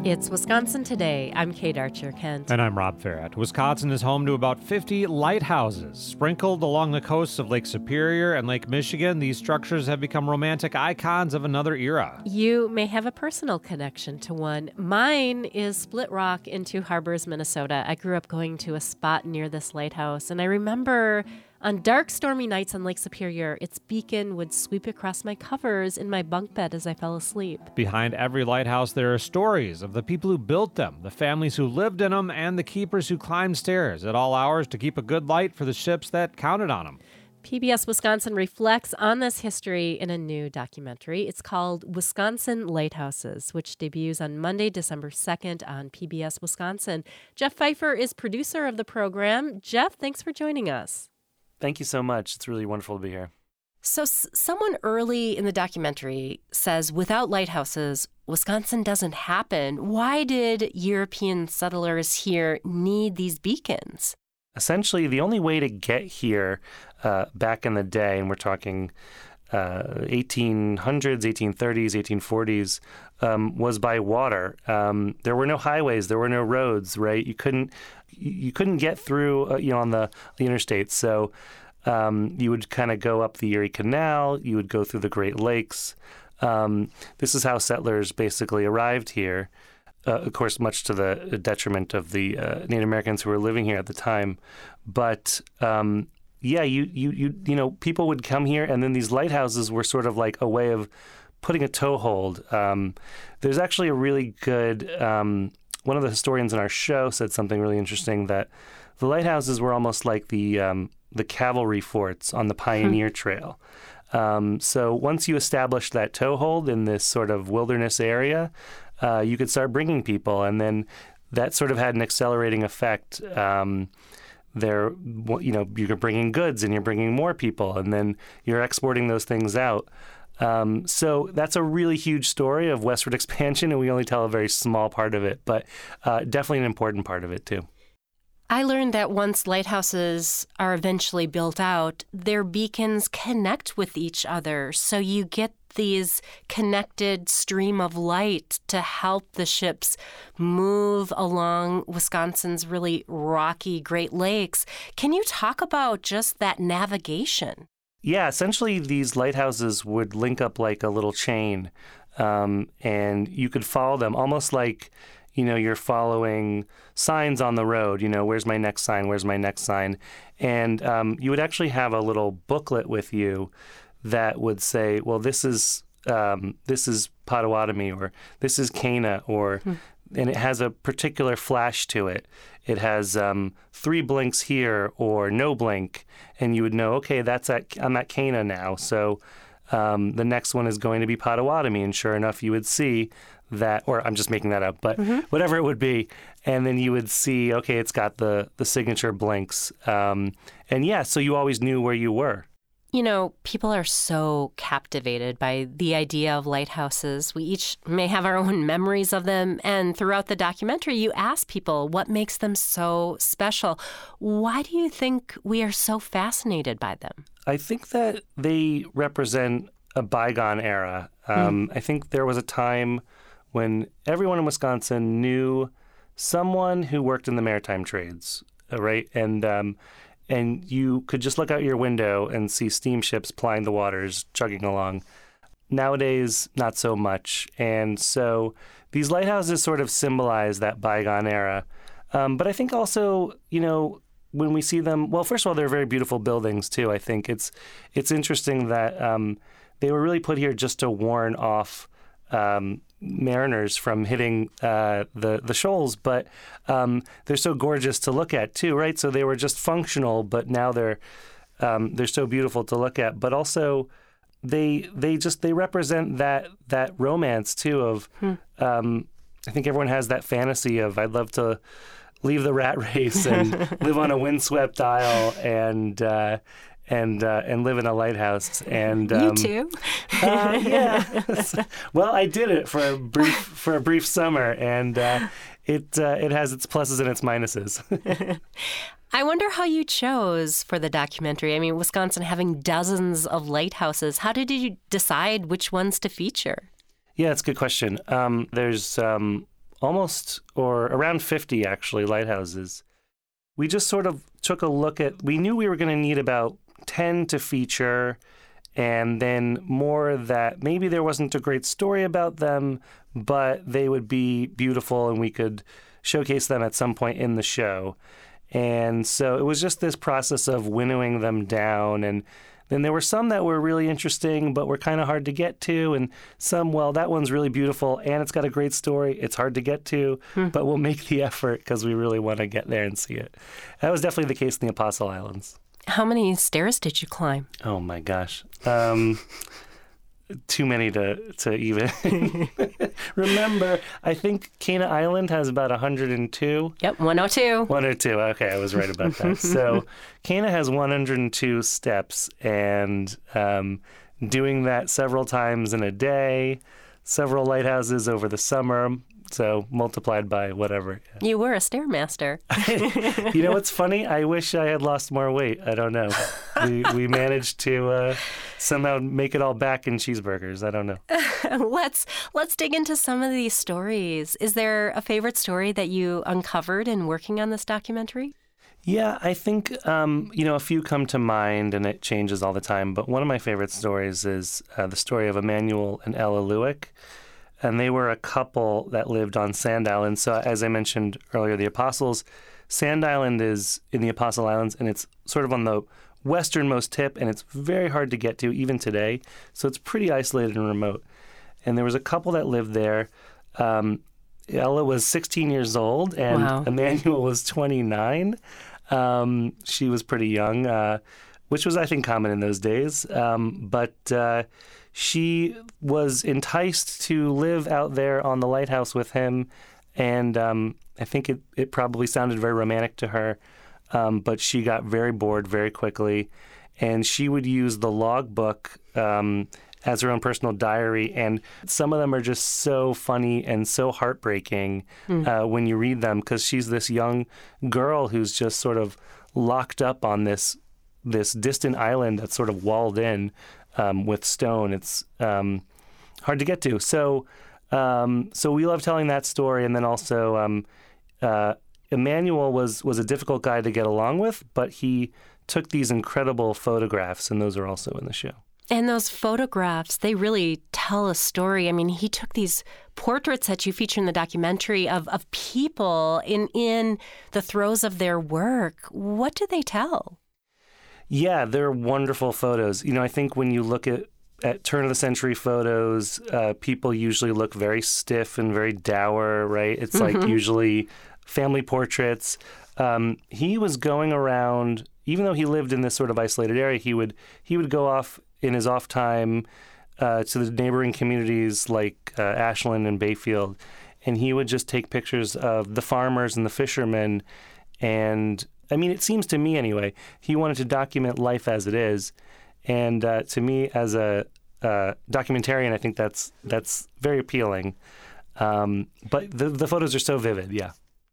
It's Wisconsin Today. I'm Kate Archer-Kent. And I'm Rob Farrett. Wisconsin is home to about 50 lighthouses. Sprinkled along the coasts of Lake Superior and Lake Michigan, these structures have become romantic icons of another era. You may have a personal connection to one. Mine is Split Rock in Two Harbors, Minnesota. I grew up going to a spot near this lighthouse, and I remember on dark, stormy nights on Lake Superior, its beacon would sweep across my covers in my bunk bed as I fell asleep. Behind every lighthouse, there are stories of the people who built them, the families who lived in them, and the keepers who climbed stairs at all hours to keep a good light for the ships that counted on them. PBS Wisconsin reflects on this history in a new documentary. It's called Wisconsin Lighthouses, which debuts on Monday, December 2nd on PBS Wisconsin. Jeff Pfeiffer is producer of the program. Jeff, thanks for joining us. Thank you so much. It's really wonderful to be here. So someone early in the documentary says without lighthouses, Wisconsin doesn't happen. Why did European settlers here need these beacons? Essentially, the only way to get here back in the day, and we're talking 1800s, 1830s, 1840s, was by water. There were no highways, there were no roads, right? You couldn't get through, on the interstate. So you would kind of go up the Erie Canal, you would go through the Great Lakes. This is how settlers basically arrived here. Of course, much to the detriment of the Native Americans who were living here at the time. But people would come here, and then these lighthouses were sort of like a way of putting a toehold. There's actually a really good one of the historians in our show said something really interesting, that the lighthouses were almost like the cavalry forts on the Pioneer Trail. So once you established that toehold in this sort of wilderness area, you could start bringing people, and then that sort of had an accelerating effect. You're bringing goods and you're bringing more people, and then you're exporting those things out. So that's a really huge story of westward expansion, and we only tell a very small part of it, but definitely an important part of it too. I learned that once lighthouses are eventually built out, their beacons connect with each other, so you get these connected stream of light to help the ships move along Wisconsin's really rocky Great Lakes. Can you talk about just that navigation? Yeah, essentially these lighthouses would link up like a little chain, and you could follow them almost like, you're following signs on the road. Where's my next sign? Where's my next sign? And you would actually have a little booklet with you that would say, well, this is Potawatomi, or this is Cana, and it has a particular flash to it. It has 3 blinks here or no blink, and you would know, okay, I'm at Cana now. So the next one is going to be Potawatomi, and sure enough, you would see that, or I'm just making that up, but whatever it would be, and then you would see, okay, it's got the signature blinks, so you always knew where you were. People are so captivated by the idea of lighthouses. We each may have our own memories of them. And throughout the documentary, you ask people what makes them so special. Why do you think we are so fascinated by them? I think that they represent a bygone era. I think there was a time when everyone in Wisconsin knew someone who worked in the maritime trades, right? And you could just look out your window and see steamships plying the waters, chugging along. Nowadays, not so much. And so these lighthouses sort of symbolize that bygone era. But I think also, when we see them, well, first of all, they're very beautiful buildings, too. I think it's interesting that they were really put here just to warn off mariners from hitting the shoals, but they're so gorgeous to look at too, right? So they were just functional, but now they're so beautiful to look at. But also, they represent that romance too of I think everyone has that fantasy of, I'd love to leave the rat race and live on a windswept isle and live in a lighthouse. And you too? Yeah. Well, I did it for a brief summer, and it has its pluses and its minuses. I wonder how you chose for the documentary. I mean, Wisconsin having dozens of lighthouses. How did you decide which ones to feature? Yeah, it's a good question. There's almost or around 50 actually lighthouses. We just sort of took a look at, we knew we were going to need about 10 to feature, and then more that maybe there wasn't a great story about them, but they would be beautiful and we could showcase them at some point in the show. And so it was just this process of winnowing them down. And then there were some that were really interesting, but were kind of hard to get to. And some, well, that one's really beautiful and it's got a great story. It's hard to get to, but we'll make the effort because we really want to get there and see it. That was definitely the case in the Apostle Islands. How many stairs did you climb? Oh, my gosh. Too many to even remember. I think Cana Island has about 102. Yep, 102. 102. Okay, I was right about that. So Cana has 102 steps, and doing that several times in a day, several lighthouses over the summer. So multiplied by whatever. Yeah. You were a stairmaster. You know what's funny? I wish I had lost more weight. I don't know. We managed to somehow make it all back in cheeseburgers. I don't know. Let's dig into some of these stories. Is there a favorite story that you uncovered in working on this documentary? Yeah, I think a few come to mind, and it changes all the time. But one of my favorite stories is the story of Emmanuel and Ella Lewick. And they were a couple that lived on Sand Island. So as I mentioned earlier, the Apostles, Sand Island is in the Apostle Islands, and it's sort of on the westernmost tip, and it's very hard to get to even today. So it's pretty isolated and remote. And there was a couple that lived there. Ella was 16 years old, and Wow. Emmanuel was 29. She was pretty young, which was, I think, common in those days. But she was enticed to live out there on the lighthouse with him, and I think it probably sounded very romantic to her, but she got very bored very quickly, and she would use the logbook as her own personal diary, and some of them are just so funny and so heartbreaking when you read them, because she's this young girl who's just sort of locked up on this distant island that's sort of walled in with stone. It's hard to get to. So we love telling that story. And then also Emmanuel was a difficult guy to get along with, but he took these incredible photographs, and those are also in the show. And those photographs, they really tell a story. I mean, he took these portraits that you feature in the documentary of people in the throes of their work. What do they tell? Yeah, they're wonderful photos. I think when you look at turn-of-the-century photos, people usually look very stiff and very dour, right? It's like usually family portraits. He was going around, even though he lived in this sort of isolated area, he would go off in his off time to the neighboring communities like Ashland and Bayfield, and he would just take pictures of the farmers and the fishermen. And I mean, it seems to me anyway, he wanted to document life as it is. And to me, as a documentarian, I think that's very appealing. But the photos are so vivid, yeah.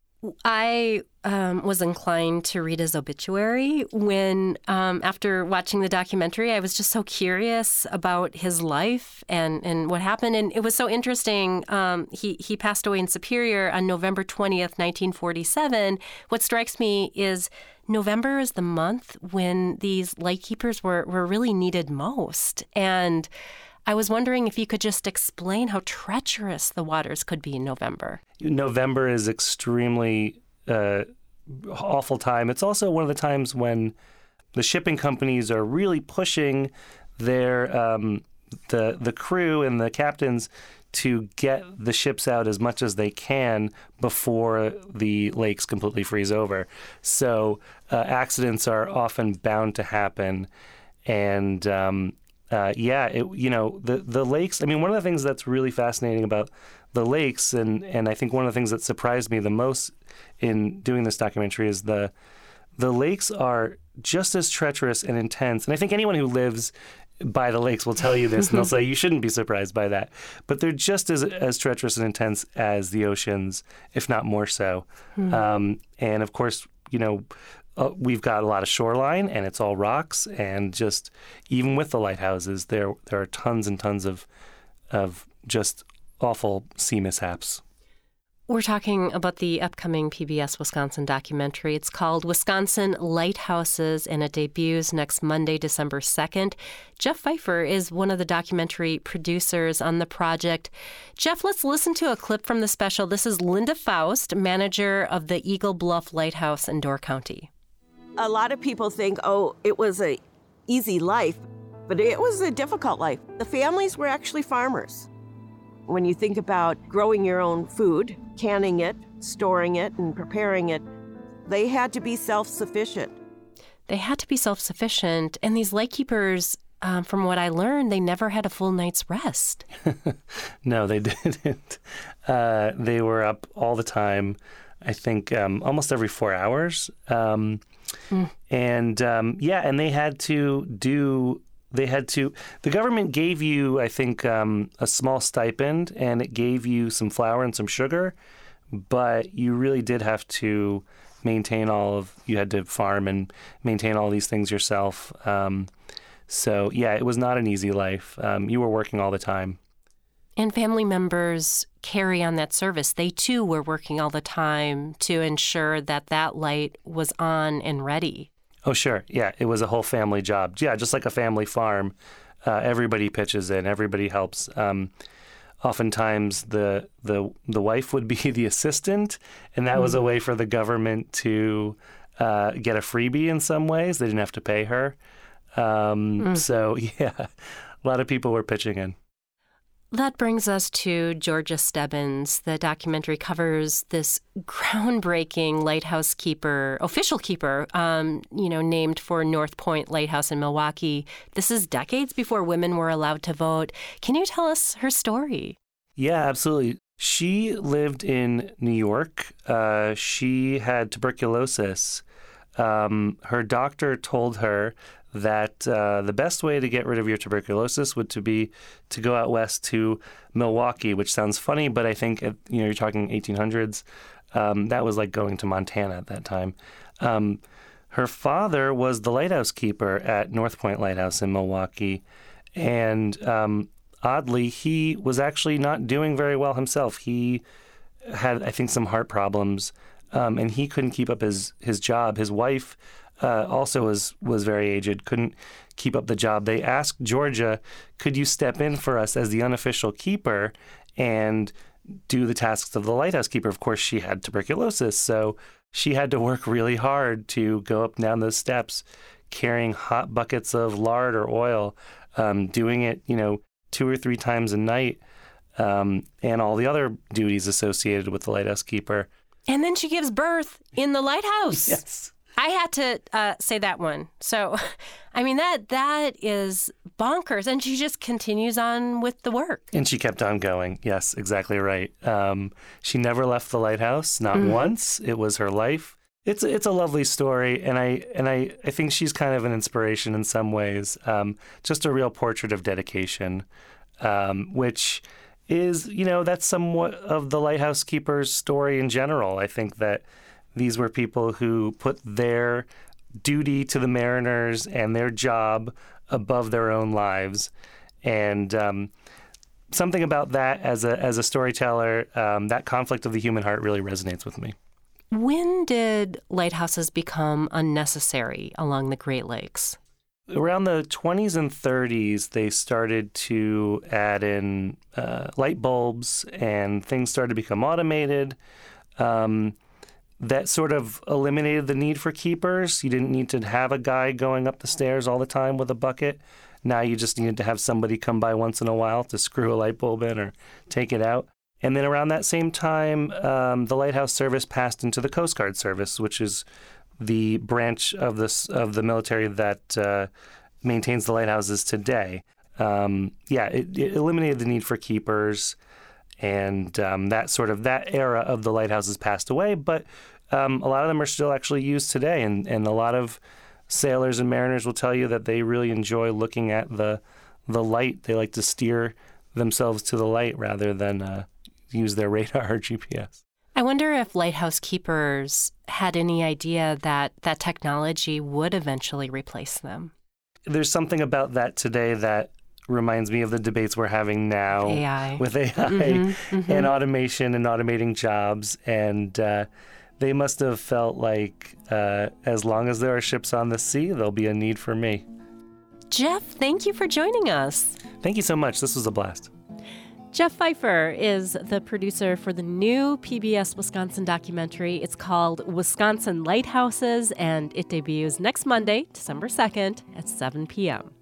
I was inclined to read his obituary when, after watching the documentary, I was just so curious about his life and what happened. And it was so interesting. He passed away in Superior on November 20th, 1947. What strikes me is November is the month when these lightkeepers were really needed most. And I was wondering if you could just explain how treacherous the waters could be in November. November is extremely awful time. It's also one of the times when the shipping companies are really pushing their the crew and the captains to get the ships out as much as they can before the lakes completely freeze over. So accidents are often bound to happen, and the lakes. I mean, one of the things that's really fascinating about the lakes, and I think one of the things that surprised me the most in doing this documentary is the lakes are just as treacherous and intense. And I think anyone who lives by the lakes will tell you this, and they'll say you shouldn't be surprised by that. But they're just as treacherous and intense as the oceans, if not more so. And of course, we've got a lot of shoreline, and it's all rocks. And just even with the lighthouses, there are tons and tons of just awful sea mishaps. We're talking about the upcoming PBS Wisconsin documentary. It's called Wisconsin Lighthouses, and it debuts next Monday, December 2nd. Jeff Pfeiffer is one of the documentary producers on the project. Jeff, let's listen to a clip from the special. This is Linda Faust, manager of the Eagle Bluff Lighthouse in Door County. A lot of people think, it was an easy life, but it was a difficult life. The families were actually farmers. When you think about growing your own food, canning it, storing it, and preparing it, they had to be self-sufficient. They had to be self-sufficient, and these lightkeepers, from what I learned, they never had a full night's rest. No, they didn't. They were up all the time, I think almost every 4 hours. And they had to the government gave you, I think, a small stipend, and it gave you some flour and some sugar, but you really did have to you had to farm and maintain all these things yourself. So, it was not an easy life. You were working all the time. And family members carry on that service. They, too, were working all the time to ensure that light was on and ready. Oh, sure. Yeah, it was a whole family job. Yeah, just like a family farm. Everybody pitches in. Everybody helps. Oftentimes, the wife would be the assistant, and that was a way for the government to get a freebie in some ways. They didn't have to pay her. So, a lot of people were pitching in. That brings us to Georgia Stebbins. The documentary covers this groundbreaking lighthouse keeper, official keeper, named for North Point Lighthouse in Milwaukee. This is decades before women were allowed to vote. Can you tell us her story? Yeah, absolutely. She lived in New York. She had tuberculosis. Her doctor told her that the best way to get rid of your tuberculosis would be to go out west to Milwaukee, which sounds funny, but I think, you're talking 1800s. That was like going to Montana at that time. Her father was the lighthouse keeper at North Point Lighthouse in Milwaukee, and oddly, he was actually not doing very well himself. He had, I think, some heart problems, and he couldn't keep up his job. His wife also was very aged, couldn't keep up the job. They asked Georgia, could you step in for us as the unofficial keeper and do the tasks of the lighthouse keeper? Of course, she had tuberculosis, so she had to work really hard to go up and down those steps, carrying hot buckets of lard or oil, doing it, 2 or 3 times a night, and all the other duties associated with the lighthouse keeper. And then she gives birth in the lighthouse. Yes. I had to say that one. So, I mean, that is bonkers. And she just continues on with the work. And she kept on going. Yes, exactly right. She never left the lighthouse, not once. It was her life. It's a lovely story. And I think she's kind of an inspiration in some ways. Just a real portrait of dedication, which is, that's somewhat of the lighthouse keeper's story in general. I think that these were people who put their duty to the mariners and their job above their own lives. And something about that as a storyteller, that conflict of the human heart really resonates with me. When did lighthouses become unnecessary along the Great Lakes? Around the 20s and 30s, they started to add in light bulbs, and things started to become automated. That sort of eliminated the need for keepers. You didn't need to have a guy going up the stairs all the time with a bucket. Now you just needed to have somebody come by once in a while to screw a light bulb in or take it out. And then around that same time, the Lighthouse Service passed into the Coast Guard Service, which is the branch of the military that maintains the lighthouses today. It eliminated the need for keepers. And that era of the lighthouses passed away, but a lot of them are still actually used today. And a lot of sailors and mariners will tell you that they really enjoy looking at the light. They like to steer themselves to the light rather than use their radar or GPS. I wonder if lighthouse keepers had any idea that technology would eventually replace them. There's something about that today that reminds me of the debates we're having now AI. with AI and automation and automating jobs. And they must have felt like as long as there are ships on the sea, there'll be a need for me. Jeff, thank you for joining us. Thank you so much. This was a blast. Jeff Pfeiffer is the producer for the new PBS Wisconsin documentary. It's called Wisconsin Lighthouses, and it debuts next Monday, December 2nd at 7 p.m.